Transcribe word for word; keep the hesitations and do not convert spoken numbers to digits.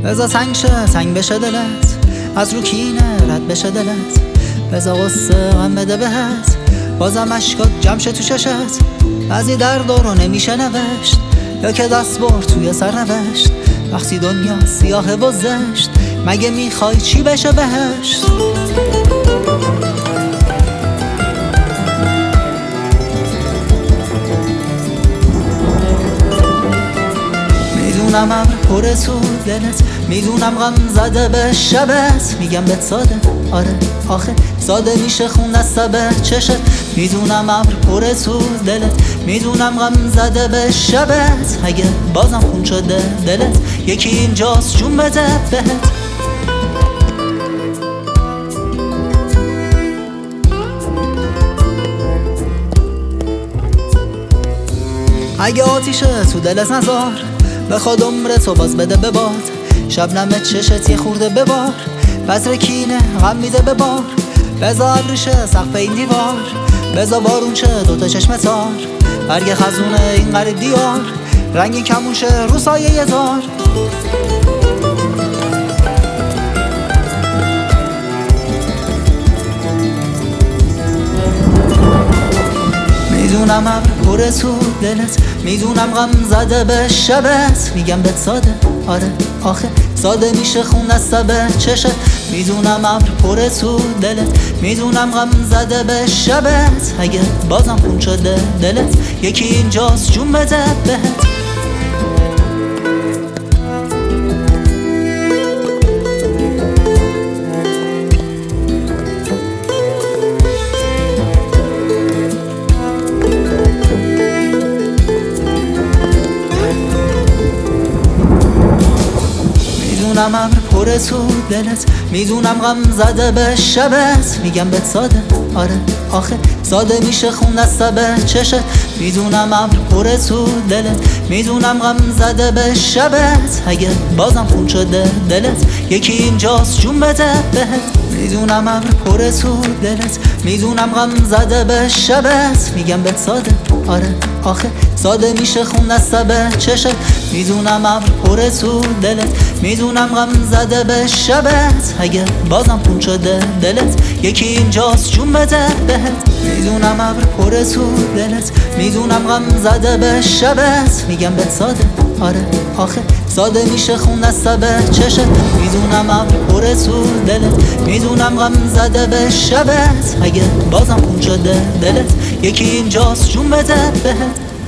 بزا تنگ شه تنگ بشه دلت، از رو کینه رد بشه دلت، بزا غصه غم بده بهت، بازم اشکات جمع شه تو ششت. بعضی درد رو نمیشه نوشت، یا که دست بر توی سرنوشت. وقتی دنیا سیاه و زشت، مگه میخوای چی بشه بهشت؟ میدونم ابر پر تو دلت، میدونم غم زده به شبت. میگم بهت ساده، آره آخه ساده میشه خون دسته به چشت. میدونم ابر پر تو دلت، میدونم غم زده به شبت. اگه بازم خون شده دلت، یکی اینجاست جون بده بهت. اگه آتیشه تو دلت نزار، بخواد عمرتو باز بده به باد. شبنم چشت یه خورده ببار، بذر کینه غم میده به بار. بزا ریشه سقف این دیوار، بزا بارون شه دوتا چشم تار. برگ خزونه این غریب دیار، رنگی کمون شه رو سایه یه زار. میدونم ابر پر تو دلت، میدونم غم زده به شبت. میگم بهت ساده، آره آخه ساده میشه خون دسته به چشت. میدونم ابر پر تو دلت، میدونم غم زده به شبت. اگه بازم خون شده دلت، یکی اینجاست جون بده بهت. میدونم ابر پر تو دلت، میدونم غم زده به شبت. میگم بهت ساده، آره آخه ساده میشه خون دسته به چشت. میدونم ابر پر تو دلت، میدونم غم زده به شبت. اگه بازم خون شده دلت، یکی اینجاست جون بده بهت. میدونم ابر پر تو دلت، میدونم غم زده به شبت. میگم بهت ساده، آره آخه ساده میشه خون دسته به چشت. میدونم ابر پر تو دلت، میدونم غم زده به شبت. اگه بازم خون شده دلت، یکی اینجاست جون بده بهت. میدونم ابر پر تو دلت، میدونم غم زده به شبت. میگم بهت ساده، آره آخه ساده میشه خون دسته به چشت. میدونم ابر پر تو دلت، میدونم غم زده به شبت. اگه بازم خون شده دلت، یکی اینجاست جون بده بهت.